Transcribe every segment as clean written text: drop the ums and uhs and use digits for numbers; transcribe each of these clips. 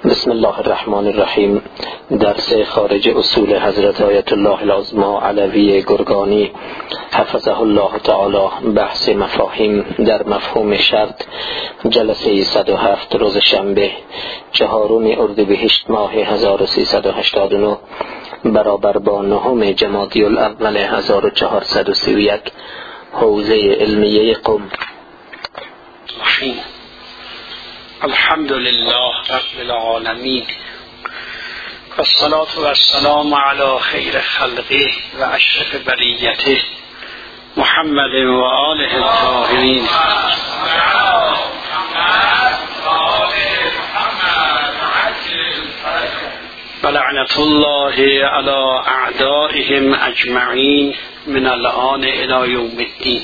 بسم الله الرحمن الرحیم. درس خارج اصول حضرت آیت الله العظمی علوی گرگانی حفظه الله تعالی، بحث مفاهیم در مفهوم شرط، جلسه 107، روز شنبه 4 اردیبهشت ماه 1389 برابر با 9 جمادی الاول 1431 حوزه علمیه قم. الحمد لله رب العالمین و الصلاة و السلام علی خیر خلقه و اشرف بریته محمد و آله الطاهرین و لعنت الله علی اعدائهم اجمعین من الآن الی یوم الدین.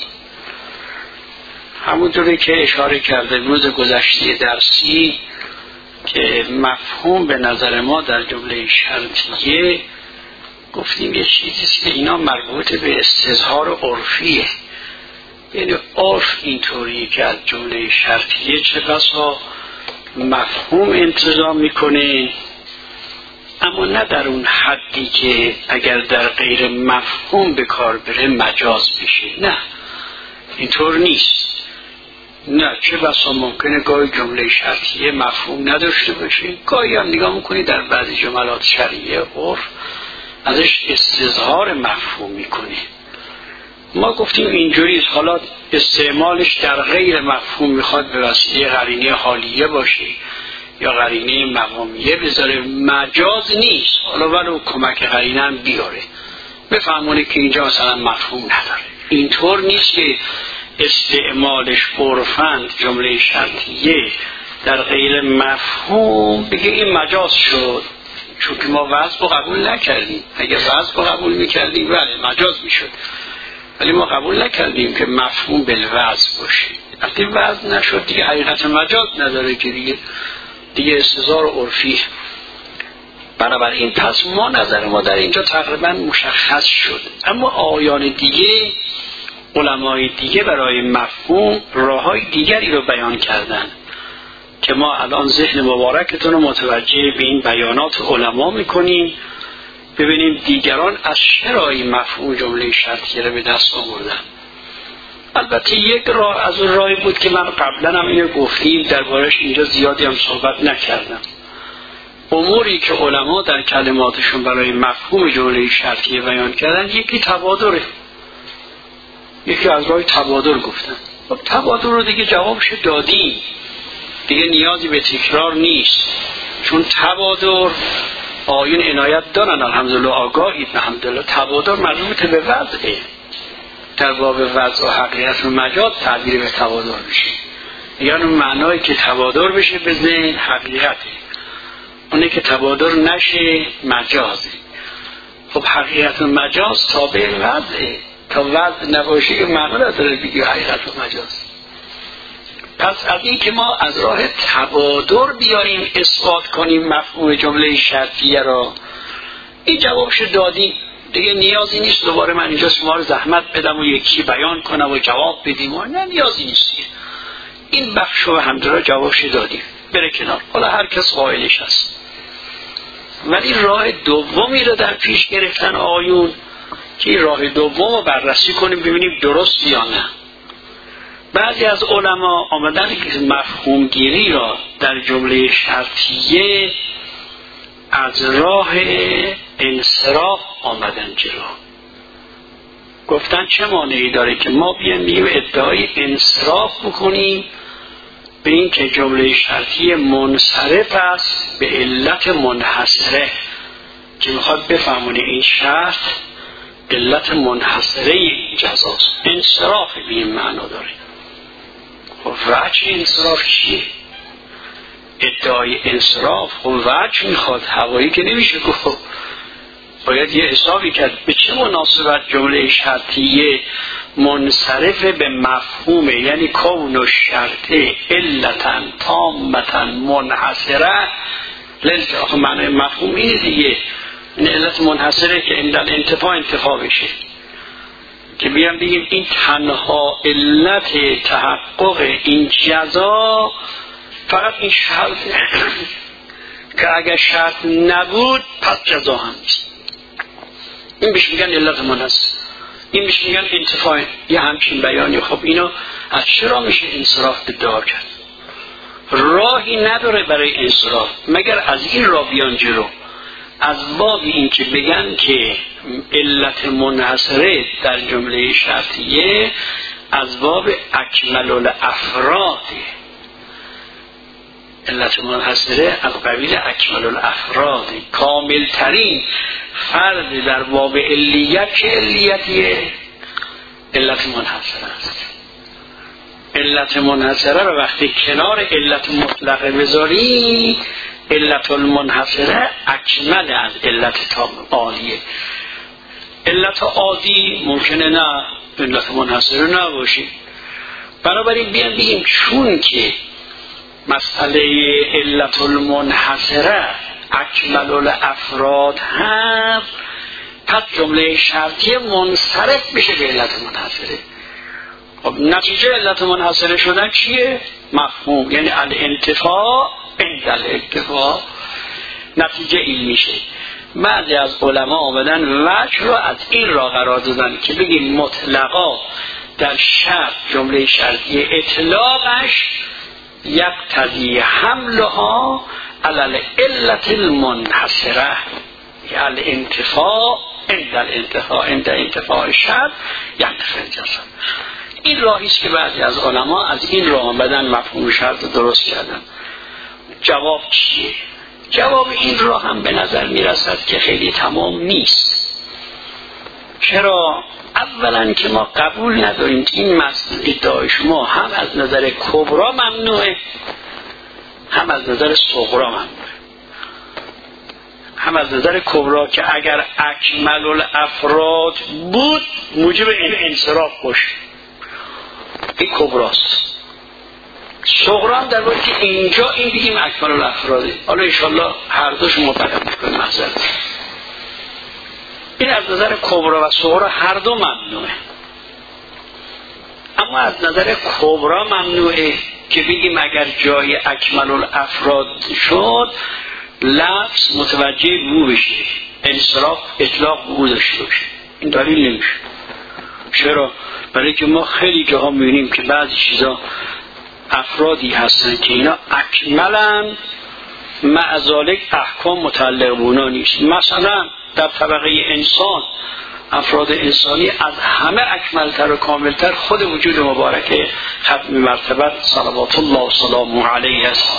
همونطوری که اشاره کرده روز گذشته درسی که مفهوم به نظر ما در جمله شرطیه گفتیم یه چیزیست که اینا مربوط به استظهار عرفیه، یعنی عرف اینطوریه که از جمله شرطیه چه بسا مفهوم انتظام میکنه، اما نه در اون حدی که اگر در غیر مفهوم به کار بره مجاز میشه. نه، اینطور نیست. نه، چه بسا ممکنه گاهی جمله شرطیه مفهوم نداشته باشه، گاهی هم نگاه میکنی در بعضی جملات شرعیه عرف ازش استظهار مفهوم میکنه. ما گفتیم اینجوریست، حالا استعمالش در غیر مفهوم میخواد به وسیله قرینه حالیه باشه یا قرینه مقامیه بذاره، مجاز نیست. حالا ولو کمک قرینه هم بیاره بفهمونه که اینجا مثلا مفهوم نداره. اینطور نیست که استعمالش عرفاً جمله شرطیه در غیر مفهوم بگه این مجاز شد، چون که ما وضع رو قبول نکردیم. اگه وضع رو قبول میکردیم بله مجاز میشد، ولی ما قبول نکردیم که مفهوم بالوضع باشه. وقتی وضع نشد دیگه حقیقت مجاز نداره که دیگه استظهار عرفی. بنابراین پس ما نظر ما در اینجا تقریبا مشخص شد. اما آیان دیگه، علمای دیگه برای مفهوم راههای دیگری رو بیان کردن که ما الان ذهن مبارکتون رو متوجه به این بیانات علما میکنیم، ببینیم دیگران از چه راهی مفهوم جمله شرطیه رو به دست آوردن. البته یک راه از اون راهی بود که من قبلا هم اینو گفتیم، دربارش اینجا زیادی هم صحبت نکردم. اموری که علما در کلماتشون برای مفهوم جمله شرطیه بیان کردن، یکی تبادره، یکی از راه تبادر گفتن. خب تبادر رو دیگه جوابش دادیم، دیگه نیازی به تکرار نیست، چون تبادر آیون عنایت دارن الحمدلله، آگاهید الحمدلله. تبادر مربوط به وضعه، در باب وضع و حقیقت و مجاز تعبیر به تبادر بشه، یعنی معنایی که تبادر بشه به ذهن حقیقته، اونه که تبادر نشه مجازه. خب حقیقت و مجاز تابع وضعه، تا وضع نباشه که معنی نداره بگی حقیقت و مجاز. پس از این که ما از راه تبادر بیاریم اثبات کنیم مفهوم جمله شرطیه را، این جوابش دادیم، دیگه نیازی نیست دوباره من اینجا شما رو زحمت بدم و یکی بیان کنم و جواب بدیم و نه، نیازی نیست. این بخش رو همدارا جوابش دادیم، بره کنار، حالا هر کس قائلش هست. ولی راه دومی رو در پیش گرفتن آیون که راه دوم رو بررسی کنیم ببینیم درست یا نه. بعضی از علما آمدن که مفهوم گیری را در جمله شرطیه از راه انصراف آمدن جلو. گفتن چه مانعی داره که ما بیایم ادعای انصراف بکنیم به این که جمله شرطیه منصرف است به علت منحصره، که میخواد بفهمونه این شرط علت منحصره جزاست. انصراف به این معنا داره. خب وجه انصراف چیه؟ ادعای انصراف خب وجه میخواد، هوایی که نمیشه گفت. باید یه حسابی کرد به چه مناسبت جمله شرطیه منصرف به مفهومه، یعنی کون و شرطه علتا تامتا منحصره. آخه معنی مفهوم اینه دیگه، این علت منحصره که این در انتفاع بشه، که بیان بگیم این تنها علت تحقق این جزا فقط این شرط که اگر شرط نبود پس جزا هم نیست. این بهش میگن علت منحصر، این بهش میگن انتفاع. یه همچین بیانی. خب اینو از چرا میشه انصراف ادعا کرد؟ راهی نداره برای انصراف مگر از این راه بیان جلو، از باب این که بگن که علت منحصره در جمله شرطیه از باب اکمل الافراد. علت منحصره از قبیل اکمل الافراد، کامل ترین فرد در باب علیت که علیتیه علت منحصره است. علت منحصره رو وقتی کنار علت مطلقه بذاری، علت المنحصره اکمل از علت عالیه. علت عادی ممکنه نه علت منحصره نباشه. بنابراین بیان بگیم چون که مسئله علت المنحصره اکمل الافراد هست، پس جمله شرطی منصرف بشه به علت منحصره. خب نتیجه علت منحصره شدن چیه؟ مفهوم، یعنی الانتفاع عند الانتفاع. نتیجه این میشه. بعضی از علما آمدن وجه رو از این را قرار دادن که بگیم مطلقا در شرط جمله شرطی اطلاقش یقتضی حملها علی العلت المنحصره، یعنی الانتفاع عند الانتفاع، عند انتفاع شرط ینتفی الجزا. این راهیست که بعضی از علما از این راه آمدن مفهوم شرط درست کردن. جواب چیه؟ جواب این راه هم به نظر میرسد که خیلی تمام نیست. چرا؟ اولا که ما قبول نداریم که این ادعای شما هم از نظر کبرا ممنوعه هم از نظر صغرا ممنوعه. هم از نظر کبرا که اگر اکمل الافراد بود موجب این انصراف باشه، این کبراست. صغرا در واقع که اینجا این بگیم اکمل الافراده. حالا انشاءالله هر دوش مطلب میکنه محضر. این از نظر کبرا و صغرا هر دو ممنوعه. اما از نظر کبرا ممنوعه که بگیم اگر جای اکمل الافراد شد لفظ متوجه بو بشه، انصراف اطلاق بو داشته باشه. این دلیل نمیشه. چرا؟ برای که ما خیلی جاها میبینیم که بعضی چیزا افرادی هستن که اینا اکملن، مع ذالک احکام متعلق به اونا نیست. مثلا در طبقه انسان، افراد انسانی از همه اکملتر و کاملتر خود وجود مبارکه ختم مرتبت صلوات الله و سلامه علیه است.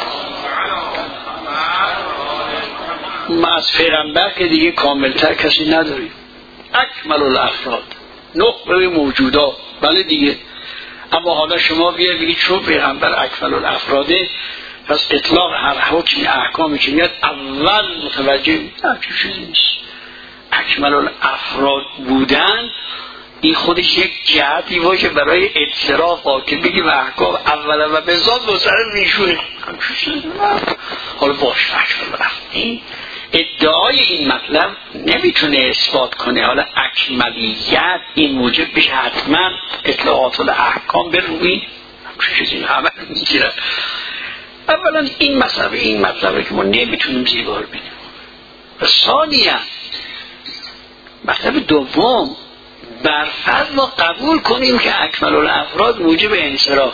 ما از پیغمبر که دیگه کاملتر کسی نداریم. اکمل الافراد نخبه موجودا، بله دیگه. اما حالا شما بگید چون پیغمبر اکمل الافراده پس اطلاق هر حکم احکامی که میاد اول متوجه نه چیزی نیست. اکمل الافراد بودن این خودش یک جهتی باشه برای اعتراف که بگیم احکام اولا و به ذات مصرف میشونه. حالا باشه این ادعای این مطلب نمیتونه اثبات کنه حالا اکملیت این موجب بشه حتما اطلاعات الاحکام به روی چیزی همه میگیرن. اولا این مطلبه که ما نمیتونیم زیبار بینیم. و ثانیا مطلب دوم برفرض ما قبول کنیم که اکمل الافراد موجب انصراف،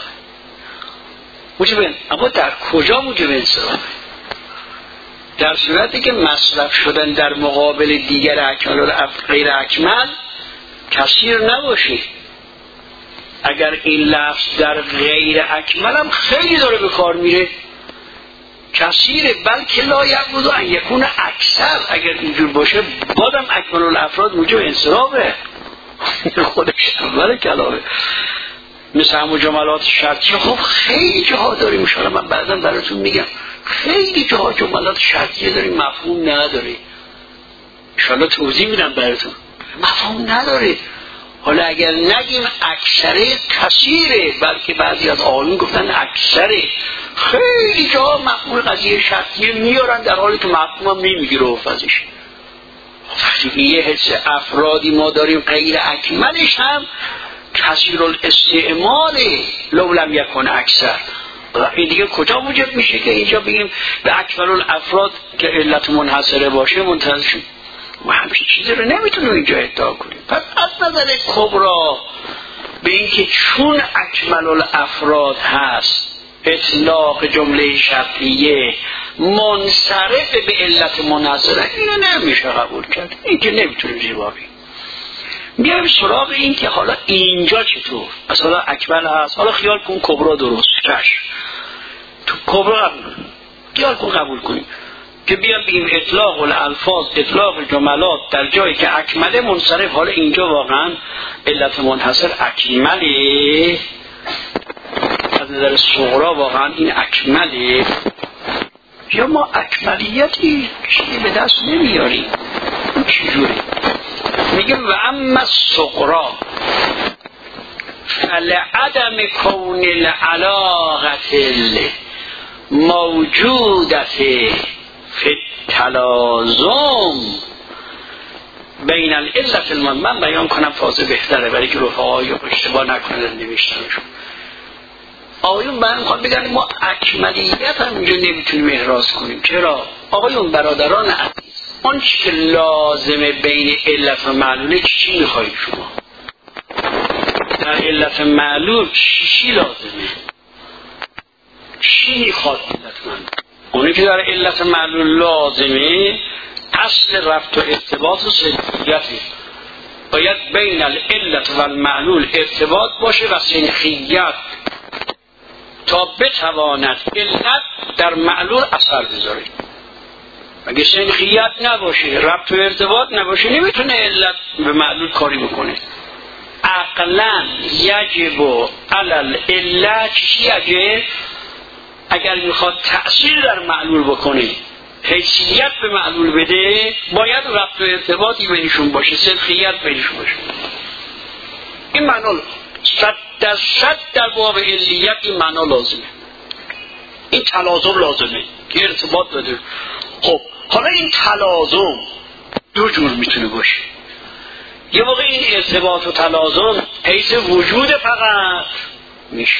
اما در کجا موجب انصراف؟ در صورتی که مصرف شدن در مقابل دیگر اکمل غیر اکمل کثیر نباشه. اگر این لفظ در غیر اکمل هم خیلی داره به کار میره کثیره، بلکه لا یعبد ان یکون اکثر. اگر اینجور باشه بادم اکمل الافراد موجب انصرافه. خودش اول کلامه. مثل همون جملات شرطیه. خب خیلی جاها داریم انشاءالله من بعدا براتون میگم، خیلی جاها جملات شرطیه داریم مفهوم نداره. انشاءالله توضیح میدم براتون. مفهوم نداره. حالا اگر نگیم اکثره کثیره، بلکه بعضی از آقایون گفتن اکثره. خیلی جاها مفهوم قضیه شرطیه میارن در حالی که مفهوم هم نمیگیره افزش. وقتی یه حس افرادی ما داریم غیر اکملش هم کثیر الاستعمال لو لم یکن اکثر، این دیگه کجا موجب میشه که اینجا بگیم به اکمل الافراد که علت منحصره باشه منتظر شد؟ ما همچین چیزی رو نمیتونیم اینجا ادعا کنیم. پس از نظر کبرا به اینکه چون اکمل الافراد هست اطلاق جمله شرطیه منصرف به علت منحصره، اینو نمیشه قبول کرد. این که نمیتونیم زیبایی. بیایم سراغ این که حالا اینجا چطور مثلا اکمل هست. حالا خیال کن کبرا درست چشم تو کبرا خیال کن قبول کنیم که بیام بگیم اطلاق الالفاظ اطلاق جملات در جایی که اکمله منصرف. حالا اینجا واقعا علت منحصر اکمله از نظر صغرا، واقعا این اکمله یا ما اکملیتی چیزی به دست نمیاریم. چجوری؟ میگم و اما الصغرا فلعدم کون العلاقة موجودت فی التلازم بین العلت من بیان کنم فاضل بهتره برای که رفقای اشتباه نکنن نوشتنشون. آقایون برای میخواد بگن ما اکملیت هم اینجا نمیتونیم احراز کنیم. چرا؟ آقایون برادران عزیز، اون چی که لازمه بین علت و معلوله چی میخواید شما؟ در علت معلول چی لازمه؟ چی میخواد علت معلول؟ اونی که در علت معلول لازمه اصل رفت و ارتباط و سنخیتی. باید بین العلت و المعلول ارتباط باشه و سنخیت تا بتواند علت در معلول اثر بذاره. اگه سنخیت نباشه ربط و ارتباط نباشه نمیتونه علت به معلول کاری بکنه. عقلا یجب علی العلت چی اگر میخواد تأثیر در معلول بکنه حیثیت به معلول بده باید ربط و ارتباطی بینشون باشه، سنخیت بینشون باشه. این معلول 100% در باب علیت این معنا لازمه. این تلازم لازمه که ارتباط داده. خب حالا این تلازم دو جور میتونه باشه. یه موقع این ارتباط و تلازم حیث وجود فقط میشه،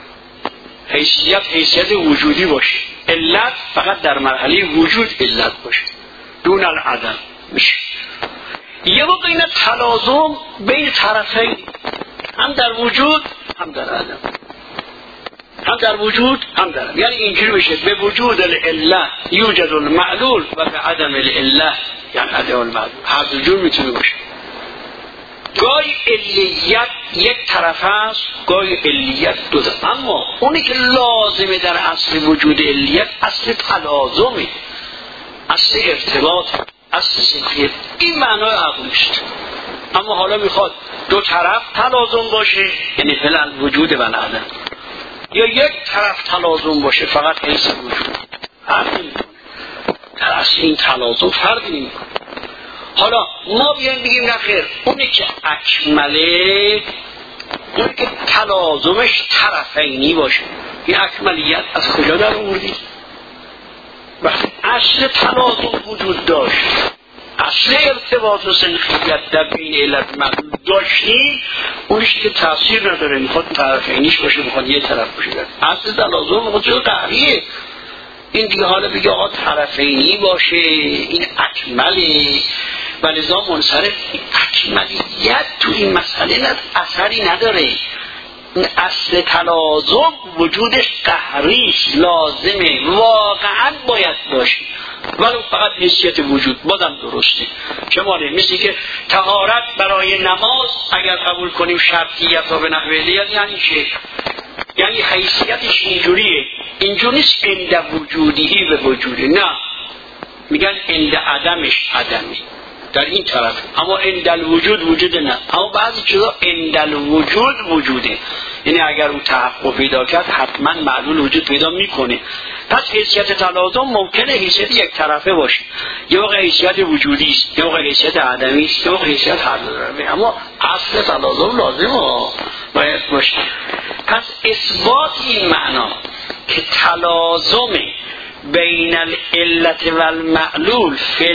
حیثیت وجودی باشه، علت فقط در مرحله وجود علت باشه دون العدم میشه. یه موقع این تلازم بین طرفین هم در وجود هم در عدم، هم در وجود هم در عدم. یعنی اینجوری بشه به وجود العله یوجد المعلول و به عدم العله یعنی عدم المعلول. هر دو جور میتونه باشه. گاهی علیت یک طرف است، گاهی علیت دو طرف. اما اونی که لازمه در اصل وجود علیت اصل تلازمه، اصل ارتباط، اصل سنخیت. این معنای عقلیست. اما حالا میخواد دو طرف تلازم باشه یعنی فعلا وجود و عدم، یا یک طرف تلازم باشه فقط حیث وجود. فرقی نمیکنه در اصل این تلازم فرقی نمیکنه. حالا ما بیایم بگیم نخیر اونی که اکمله اونی که تلازمش طرفینی باشه، این اکملیت از کجا در آوردی؟ وقتی اصل تلازم وجود داشت، اصل ارتباط و سنخیت در بین علت معلول داشتی، اونیش که تاثیر نداره، میخواد طرفینیش باشه، میخواد یه طرف باشه. اصل تلازم مجرد قهریه. این دیگه حالا بگه آقا طرفینی باشه این اکمله و لذا منصرف. اکملیت تو این مسئله اثری نداره. این اصل تلازم وجودش قهریش لازمه، واقعا باید باشه ولو فقط حیثیت وجود بازم درسته. چه ماله؟ مثل که طهارت برای نماز اگر قبول کنیم شرطیت ها به نحو علیت یعنی چه؟ یعنی حیثیتش اینجوریه، اینجوری نیست عند وجودی به وجودی، نه میگن عند عدمش عدمی در این طرف، اما عند الوجود وجود نه. اما بعضی چیزا عند الوجود وجوده، یعنی اگر اون تحقق پیدا کرد حتما معلول وجود پیدا میکنه. پس حیثیت تلازم ممکنه حیثیت یک طرفه باشه، یه وقت حیثیت وجودی است، یه وقت حیثیت عدمی است، یه وقت حیثیت هر دو داره، اما اصل تلازم لازمه باید باشه. پس اثبات این معنا که تلازم بین العلت و المعلول فی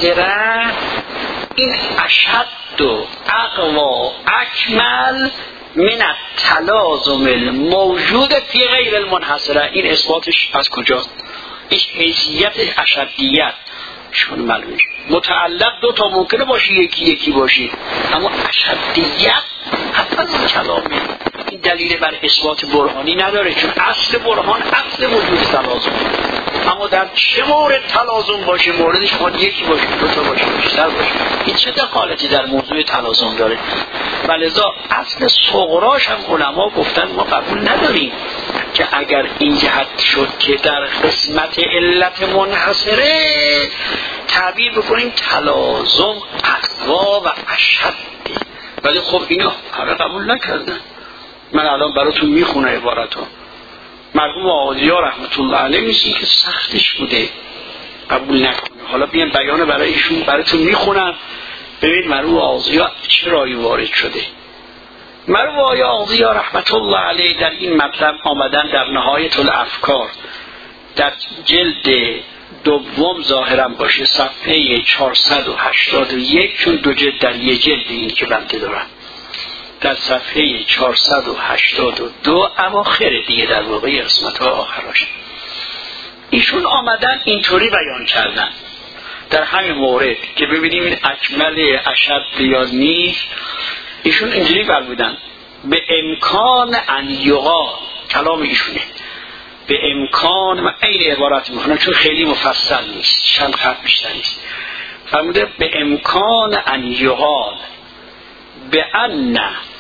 المنحصره این اشد و اقوا اکمل من التلازم الموجود فی غیر المنحصره. این اثباتش از کجاست؟ این حیثیت اشدیت چون معلومه. متعلق دو تا ممکنه باشه، یکی باشه، اما اشدیت حتما اون کلامه. این دلیل بر اثبات برهانی نداره، چون اصل برهان اصل وجود تلازم. اما در چه مورد تلازم باشه؟ موردش خود یکی باشه، دو تا باشه، بیشتر باشه، این چه دخالتی در موضوع تلازم داره؟ ولذا اصل صغراش هم علما گفتن ما قبول نداریم که اگر این جهت شد که در قسمت علت منحصره تعبیر بکنیم تلازم اقوا و اشده، ولی خب اینا همه قبول نکردن. من الان براتون میخونه عبارتو. مرحوم آقاضیا رحمت الله علیه میگه که سختش بوده قبول نکنه. حالا بیان بیان برای ایشون براتون میخونم، ببین مرحوم آقاضیا چه رایی وارد شده. مرحوم آقاضیا رحمت الله علیه در این مطلب آمدن در نهایت الافکار در جلد دوم ظاهرا باشه صفحه 481، چون دو جلد در یک جلد این که بنده دارم، در صفحه 482 اواخر دیگه در واقع قسمت ها آخراش ایشون آمدن اینطوری بیان کردن در همین مورد که ببینیم این اکمل اشد یا نیست. ایشون اینجوری فرمودن به امکان ان یقال، کلام ایشونه، به امکان، من این عبارت میخونم چون خیلی مفصل نیست، چند خط بیشتر نیست. فرموده به امکان ان یقال به ان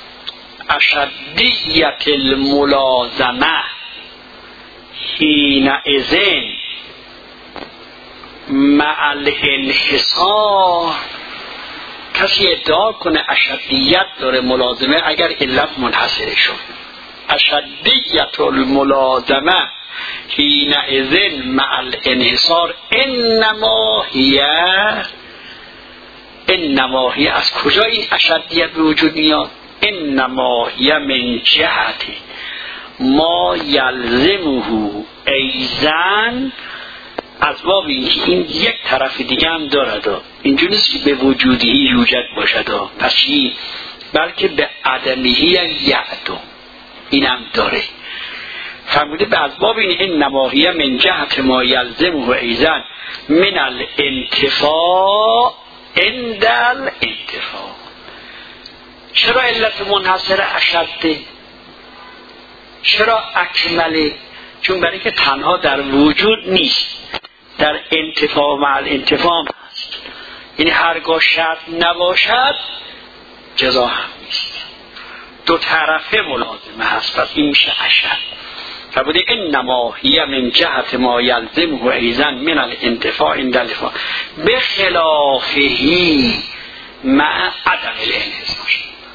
اشدیت الملازمه حینئذ مع الانحصار. کسی ادعا کنه اشدیت داره ملازمه اگر علت منحصره شد. اشدیت الملازمه حینئذ مع الانحصار انما هی از کجا این اشدیت به وجود میاد؟ انما هی من جهت ما یلزمه ایزن، از باب این یک طرف دیگه هم دارد. اینجور نیست که به وجودی یوجد باشد، پس بلکه به عدمهی یعدو این هم داره. فرموده به اسباب این انما هی من جهت ما یلزمه ایزن من الانتفاع عند الانتفاع. چرا علت منحصره اشده؟ چرا اکمله؟ چون برای که تنها در وجود نیست، در انتفاع مع الانتفاع هست. یعنی هرگاه شرط نباشد جزا هم نیست، دو طرفه ملازمه هست، پس این میشه اشد. فرموده انما هی من جهت ما یلزمه ایزن من الانتفاع عند الانتفاع بخلافهی مع عدم الانحصار،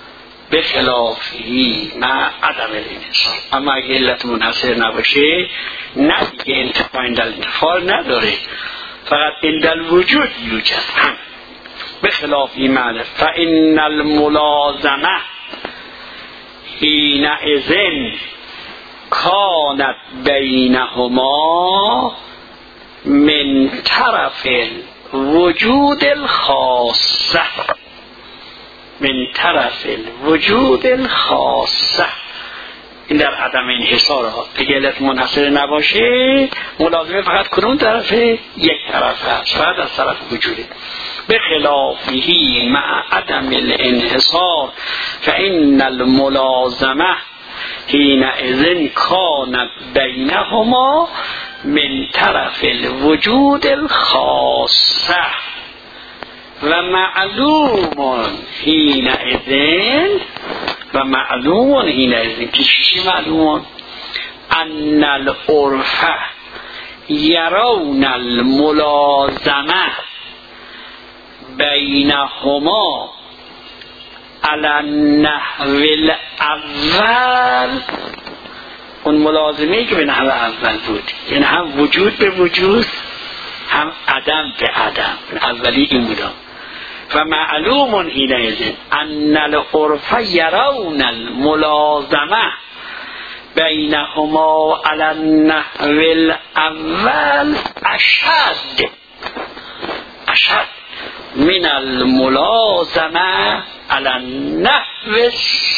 بخلافهی مع عدم الانحصار. اما اگه علت منحصر نباشه نه دیگه انتفاع عند الانتفاع نداره، فقط عند الوجود یوجد هم. بخلافهی معنی فان الملازمه حینئذ کانت بینهما من طرف الوجود الخاصه، من طرف الوجود الخاصه. این در عدم انحصار ها. اگه علت منحصر نباشه ملازمه فقط کدوم طرفه؟ یک طرف هست، فقط از طرف وجوده. بخلافه مع عدم الانحصار فإن الملازمه حینئذ کانت بینهما من طرف الوجود الخاصه و معلوم حینئذ که چیزی معلوم ان العرف یرون الملازمه بینهما علی النحو الاول. اون ملازمه‌ای که به نحو اول بود، یعنی هم وجود به وجود هم عدم به عدم، اولی این بودم. و معلوم حینئذ ان العرف یرون الملازمه بینهما علی النحو الاول اشد من الملازمه علی النحو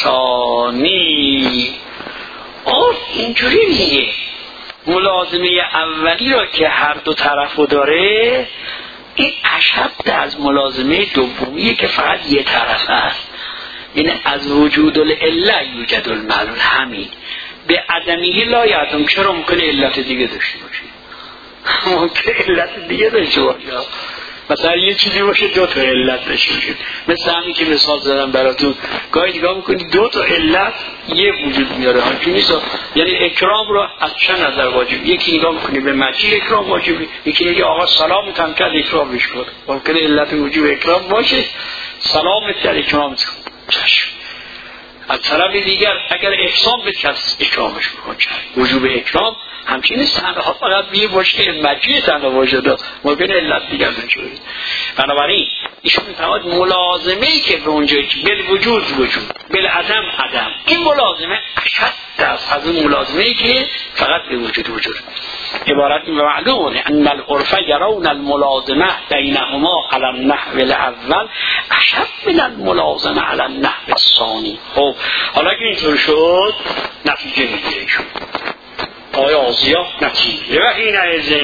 ثانی. اینجوری دیگه ملازمه اولی را که هر دو طرفو داره این اشد از ملازمه دومیه که فقط یه طرف هست. یعنی از وجود العله یوجد المعلول. همین به عدمیه لا یعدم. چرا ممکنه علت دیگه داشته باشه؟ ممکنه علت دیگه داشته باشه. مثلا یه چیزی باشه دو تا علت داشته باشه. مثل همین که مثال زدم براتون، گاهی نگاه میکنید دو تا علت یه وجود میاره. همچنین نیست. یعنی اکرام رو از چند نظر واجب؟ یکی نگاه میکنی به مجی اکرام واجبی، یکی نگه آقا سلامت هم کرد اکرامش کن. ممکنه علت وجوب اکرام باشه، سلامت کرد اکرامش کن. چشم. از طرف دیگر اگر احسان بکرد اکرامش بکن. وجوب اکرام همچنین تنها فقط بیه باشه که مجی تنها باشه، ممکنه علت دیگر نشوید. بنابراین ایشون میفرماید ملازمه‌ای که به اونجایی که بالوجود وجود بالعدم عدم، این ملازمه اشد است از اون ملازمه‌ای که فقط به وجود وجود. عبارت معلومه ان العرف يرون الملازمه بینهما على النحو الاول اشد من الملازمه على النحو الثانی. خب حالا که اینطور شد نتیجه میگیره شد آیا آزیا نتیجه و این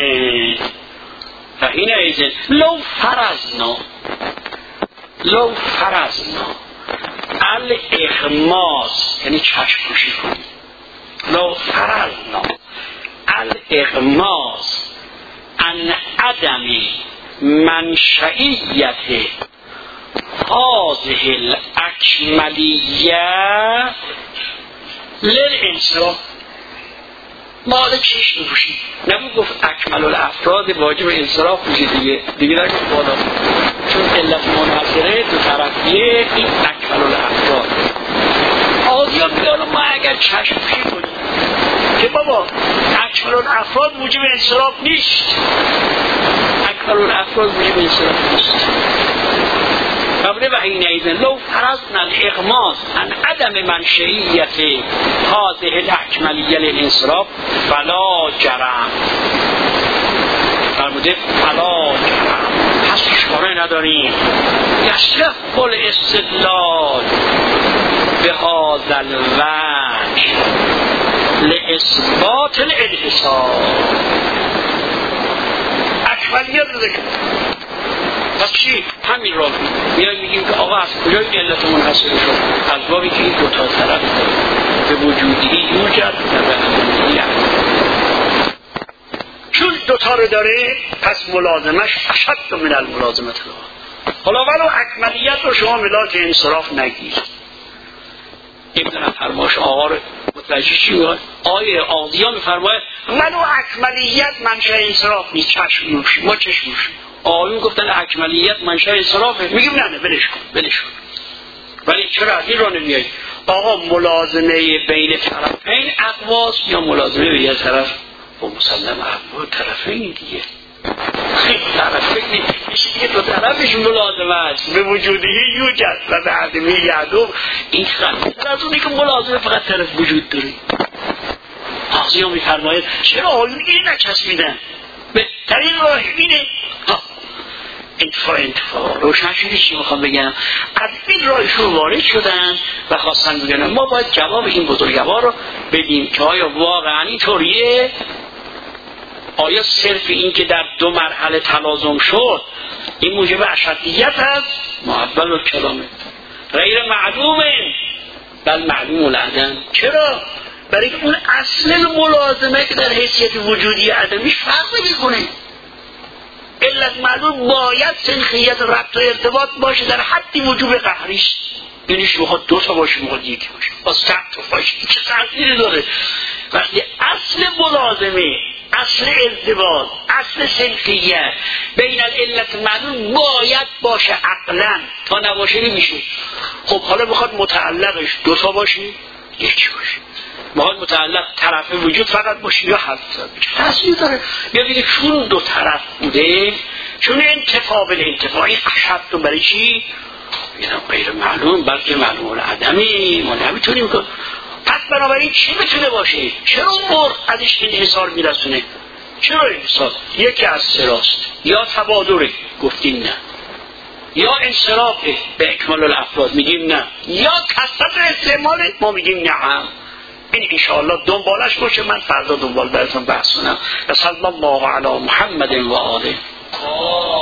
ایزن لو فرزنا الاغماس، یعنی چشم پوشی کنی. لو فرزنا الاغماس ان عدم منشئیت هذه الاکملیه للانصراف. مال چشم پوشی نبود گفت اکمل الافراد واجب انصراف پوشی دیگه نگفت بالا، چون علت منحصره دو طرفیه. این اکمل الافراد آزیا بیانو ما اگر چشم پوشی کنیم که بابا اکمل الافراد موجب انصراف نیست، اکمل الافراد موجب انصراف نیست. قبل و این ایزن لو فرضنا الاغماس عن عدم منشئیت هذه الاکملیه للانصراف فلا جرم. فرموده فلا جرم، پس اشکاره نداریم. یصح الاستدلال به هذا الوجه لاثبات الانحصار. اکملیت رو ذکر پس چی؟ همین را میگیم که آقا از کجای علت منحصر شد؟ از بابی که این دو تا طرف به وجودی یوجد و به عدمیه. چون دوتا رو داره پس ملازمش اشد من الملازمت. حالا ولو اکملیت رو شما ملاک انصراف نگیرید. نمیدونم فرماش آقا رو متوجه چی میگه؟ آیه آقضیان میفرماید ولو اکملیت منشأ انصراف نیست. چشم نوشی ما چشم نوشی. آیون گفتن اکملیت منشأ انصرافه. میگیم نه ولش کن. ولی چرا از این را نمیایی؟ آقا ملازمه بین طرفین اقواس یا ملازمه به یه طرف و مسلم اقوا طرفین دیگه. خیلی طرفین میشه دیگه دو طرفش ملازمه است به وجودی یوجد و به عدمی یعدو. این خیلی از اونی که ملازمه فقط طرف وجود داره. آقضیان میفرماید چرا آیون این نچسبیدن؟ بهترین راه اینه انتفاع روشن شدی چی میخوام بگم. از این راهشون وارد شدن و خواستن بگن ما باید جواب این بزرگوار رو بدیم که آیا واقعا اینطوریه؟ آیا صرف این که در دو مرحله تلازم شد این موجب اشدیت هست؟ معدل و کلامه غیر معلومه بل معلوم العدم. چرا؟ برای که اون اصل ملازمه که در حیثیت وجودی عدمی فرق میکنه. علت معلوم باید سنخیت ربط و ارتباط باشه در حدی وجوب قهریش. یعنی شما دو تا باشه موقع یکی باشه باز تعطف باشه. چه تأثیری داره؟ وقتی اصل ملازمه، اصل ارتباط، اصل سنخیت بین علت معلوم باید باشه عقلا، تا نباشه نمیشه. خب حالا بخواد متعلقش دو تا باشه یکی باشه، بخواد متعلق طرف وجود فقط باشه یا هفت تأثیر داره. یا دیگه چون دو طرف بوده، چون انتفاع بالانتفاع این اشد رو برای چی؟ اینا غیر معلوم بلکه معلوم العدمی. ما نمیتونیم که پس بنابراین چی میتونه باشه؟ چرا اون ازش انحصار میرسونه؟ چرا انحصار؟ یکی از سراست یا تبادره. گفتیم نه یا انصراف به اکمال الافراد میگیم نه، یا کثرت استعمال ما میگیم نعم. این انشاءالله دنبالش باشه، من فردا دنبال براتون بحث کنم. صلی الله علی محمد و آله.